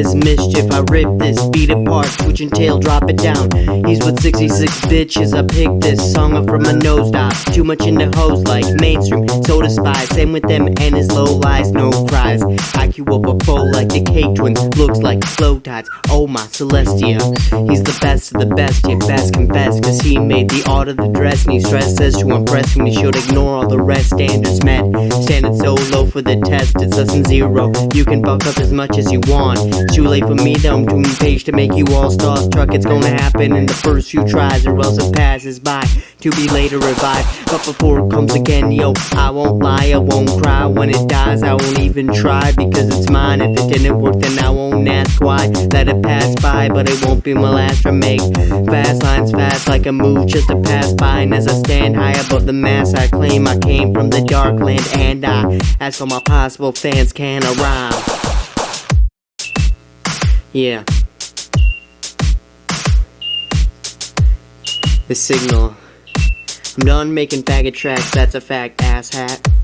this mischief. I rip this beat apart, switch and tail, drop it down. He's with 66 bitches. I picked this song up from a nosedive. Too much into hoes like mainstream, so despise. Same with them and his low lies, no cries. IQ up a foe like the cake twins, looks like flow tides. Oh my Celestia, he's the best of the best, yet best confess. Cause he made the art of the dress, and he stress says to impress him, he should ignore all the rest. Standards met, standing so low for the test, it's less than zero. You can buck up as much as you want. It's too late for me, dumb to page to make you all stars. Truck, it's gonna happen in the first few tries, or else it passes by to be later revived. But before it comes again, yo, I won't lie, I won't cry. When it dies, I won't even try, because it's mine. If it didn't work, then I won't ask why. Let it pass by, but it won't be my last. I make fast lines fast like a move just to pass by. And as I stand high above the mass, I claim I came from the dark land, and I ask all my possible fans, can I rhyme? Yeah. The signal. I'm done making faggot tracks, that's a fact, asshat.